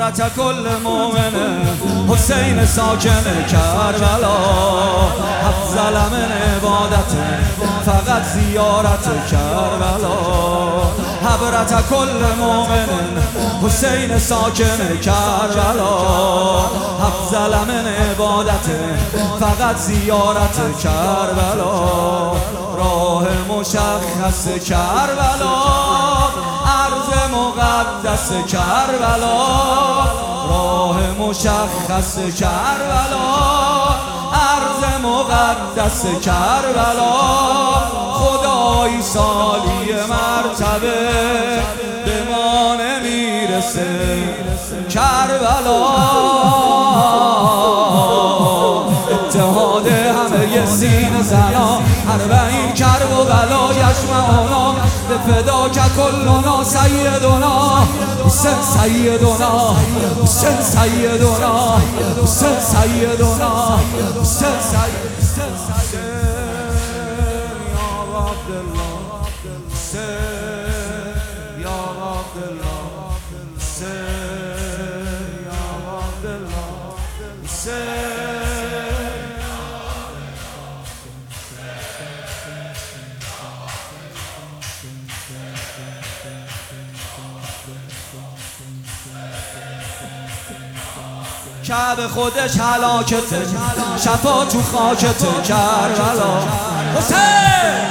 حضرت کل مؤمن حسین ساکن کربلا افضل من عبادت فقط زیارت کربلا حضرت کل مؤمن حسین ساکن کربلا افضل من عبادت فقط زیارت کربلا راه مشخص کربلا عرض مقدس کربلا راه مشخص کربلا عرض مقدس کربلا خدای سالی مرتبه به ما نمیرسه کربلا اتحاد همه سینه زنا اربعین کرب و بلا یجمعنا به فدا که کلنا سیدنا حسین سیدنا حسین سیدنا حسین سیدنا حسین سیدنا یا عبدالله حسین یا عبدالله حسین یا عبدالله حسین کعبه خودش هلاکته شفا تو خاکته کربلا حسین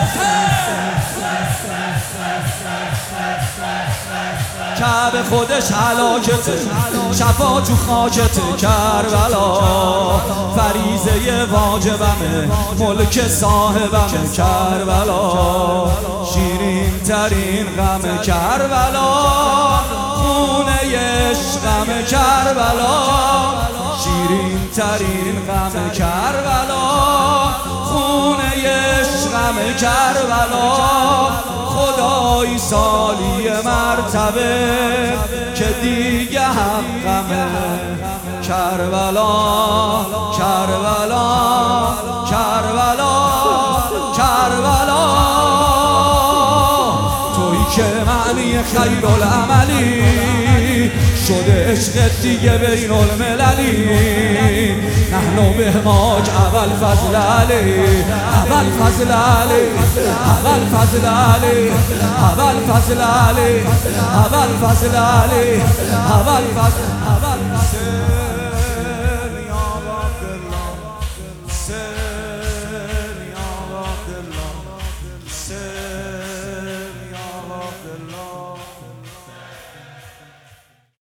کعبه خودش هلاکته شفا تو خاکته کربلا فریضه واجبمه ملک صاحبمه کربلا شیرین ترین غم کربلا خونه عشقم کربلا شیرین ترین غم کربلا خونه عشقم کربلا خدای سالی مرتبه که دیگه حقمه کربلا کربلا کربلا کربلا تویی که معنی خیر العملی شده عشق دیگه بین المللی نحن بهماج اول فضل علی اول فضل علی اول فضل علی اول فضل علی اول فضل علی اول فضل حسین یا عبدالله حسین یا عبدالله حسین